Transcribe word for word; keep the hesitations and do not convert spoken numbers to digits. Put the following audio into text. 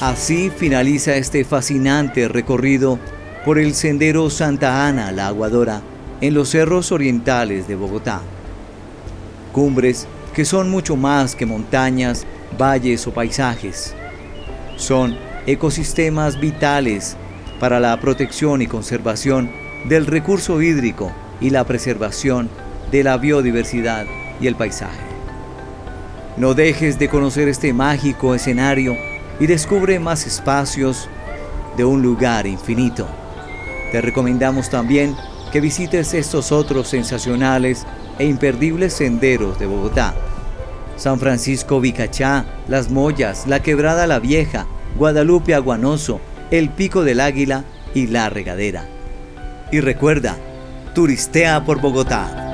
Así finaliza este fascinante recorrido por el Sendero Santa Ana La Aguadora en los cerros orientales de Bogotá. Cumbres que son mucho más que montañas, valles o paisajes. Son ecosistemas vitales para la protección y conservación del recurso hídrico y la preservación de la biodiversidad y el paisaje. No dejes de conocer este mágico escenario y descubre más espacios de un lugar infinito. Te recomendamos también que visites estos otros sensacionales e imperdibles senderos de Bogotá: San Francisco Vicachá, Las Mollas, La Quebrada La Vieja, Guadalupe Aguanoso, el Pico del Águila y La Regadera. Y recuerda, turistea por Bogotá.